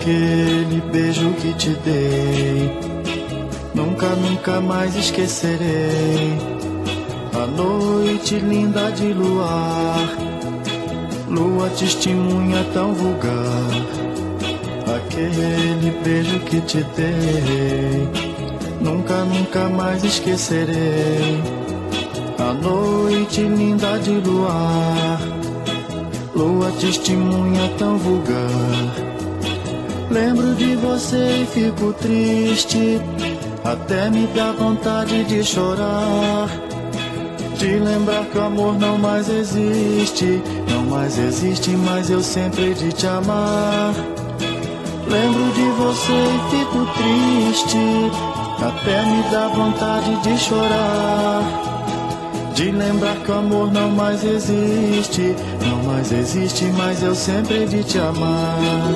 aquele beijo que te dei, nunca, nunca mais esquecerei. A noite linda de luar, lua testemunha tão vulgar. Aquele beijo que te dei, nunca, nunca mais esquecerei. A noite linda de luar, lua testemunha tão vulgar. Lembro de você e fico triste, até me dá vontade de chorar, de lembrar que o amor não mais existe, não mais existe, mas eu sempre hei de te amar. Lembro de você e fico triste, até me dá vontade de chorar, de lembrar que o amor não mais existe, não mais existe, mas eu sempre hei de te amar.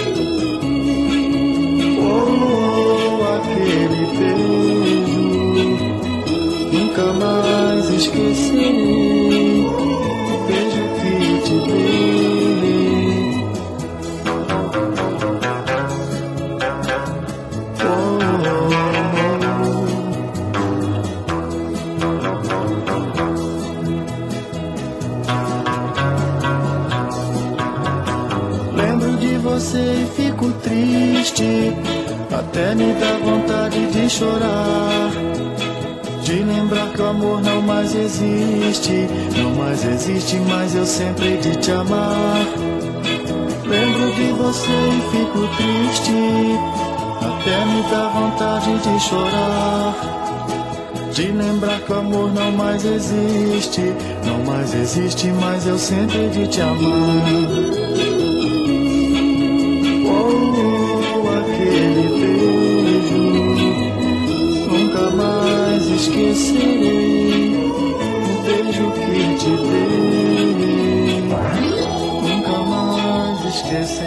Aquele beijo, nunca mais esquecerei. O beijo que te dei. Lembro de você e fico triste, até me dá vontade de chorar, de lembrar que o amor não mais existe, não mais existe, mas eu sempre hei de te amar. Lembro de você e fico triste, até me dá vontade de chorar, de lembrar que o amor não mais existe, não mais existe, mas eu sempre hei de te amar. Esquecerei o beijo que te dei, nunca mais esquecerei.